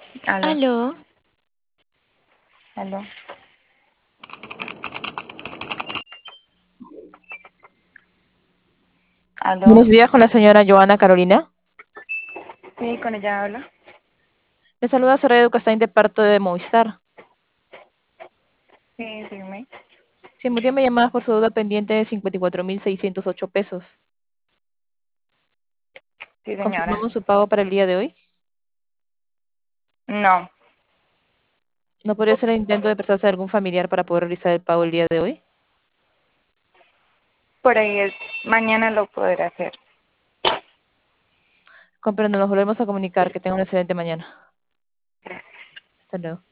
Aló, Aló, aló, aló. buenos días con la señora Joana Carolina. Sí, con ella habla. Le saluda Soraya Ducastañ de parte de Movistar. Sí, dime. Si motivo me llamada por su deuda pendiente de 54.608 pesos. Sí, señora. Confirmamos su pago para el día de hoy. No, ¿No podría ser el intento de prestarse a algún familiar para poder realizar el pago el día de hoy? por ahí es. Mañana lo podré hacer. Comprendo, nos volvemos a comunicar. Que tenga una excelente mañana. Hasta luego.